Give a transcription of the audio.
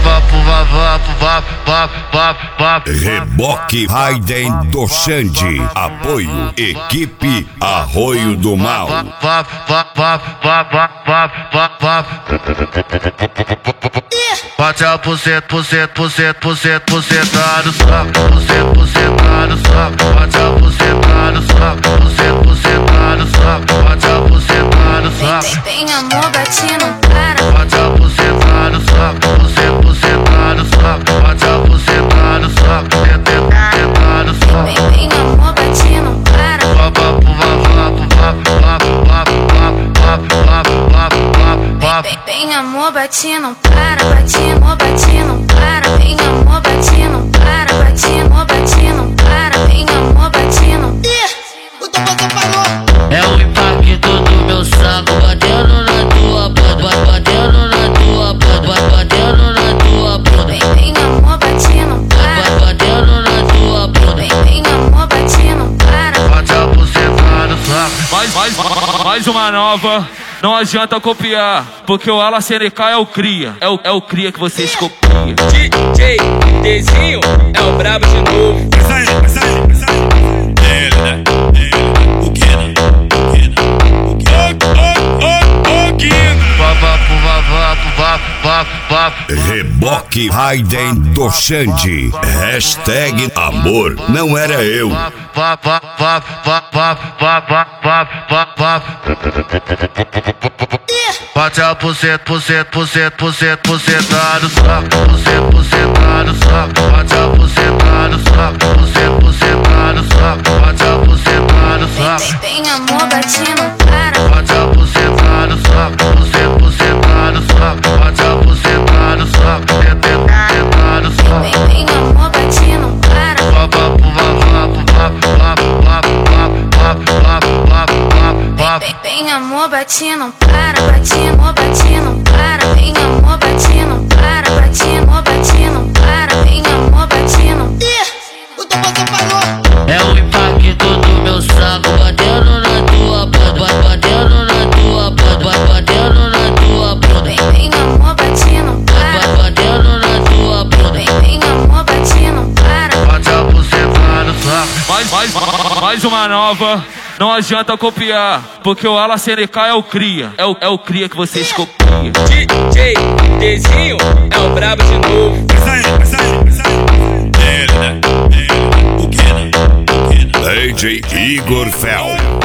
Reboque Raiden do Xande. Apoio Equipe Arroio do Mal. Bate a puceta no saco, puceta no saco. Bate a puceta no saco, puceta no saco. Bate a puceta no saco. Tem amor, bate não para. Bate a puceta no saco, puceta no saco. Bate a puceta no saco, puceta no saco. Tem amor, bate não para. Tem amor, bate não para. Bate amor, bate não para. Tem amor, bate não para. Bate amor, bate não para. Tem amor, bate não para. O Toposa parou. É o impacto do meu saco batendo na tua bunda, batendo na tua bunda, batendo na tua bunda. Tem amor, bate não para. Batendo na tua bunda. Tem amor, bate não para. Bate a puceta no saco. Mais uma nova. Não adianta copiar, porque o Ala CNK é o cria. É o cria que vocês copiam. DJ Dezinho é o brabo de novo. Vai sair. Ele, né? O Kena. Reboque Raiden do Xande. Hashtag amor não era eu. Bate a puceta no saco, puceta no saco. Bate a puceta no saco, puceta no saco. Bate a puceta no saco. Tem amor, bate não para. Bate a puceta no saco, puceta no saco. Bate a puceta no saco, puceta no saco. Tem amor, bate não para. Tem amor, bate não para. Bate amor, bate não para. Tem amor, bate não para. Bate amor, bate não para. Tem amor, bate não para. O Toposa parou. É o impacto do meu saco batendo na tua bunda, batendo na tua bunda, batendo na tua bunda. Tem amor, bate não para. Batendo na tua bunda. Tem amor, bate não para. Bate a puceta no saco. Mais uma nova. Não adianta copiar, porque o Ala CNK é o cria. É o cria que vocês copiam. DJ Dezinho é o brabo de novo. Vai sair. Ele, né? O Kena. DJ Igor Fel.